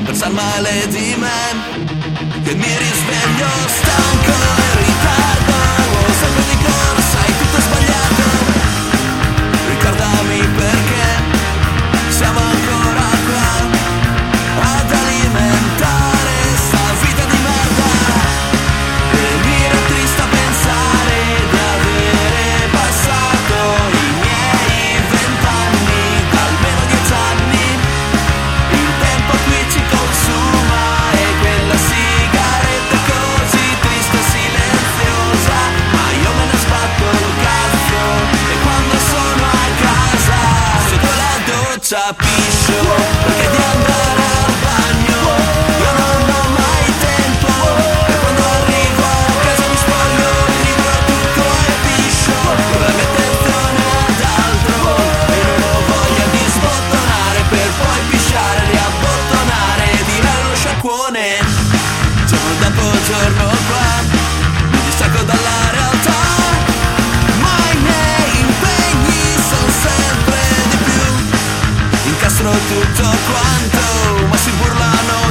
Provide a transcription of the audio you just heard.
pensar male di me, che mi risveglio stanco e ritardo, sempre di corsa e tutto sbagliato. Ricordami perché siamo ancora qua ad alimentare sta vita di merda. E mi rattrista pensare di avere passato i miei 20 anni, almeno 10 anni. Il tempo qui ci consuma e quella sigaretta così triste e silenziosa, ma io me ne sbatto il cazzo. E quando sono a casa sotto la doccia piscio, perché di andare al bagno io non ho mai tempo. E quando arrivo a casa mi spoglio, mi libro tutto e piscio, con la mia attenzione ad altro. E non ho voglia di sbottonare per poi pisciare, riabbottonare e dire allo sciacquone. Giorno dopo giorno qua mi distacco dalla realtà, ma i miei impegni sono sempre di più. Incastro tutto quanto, ma si burlano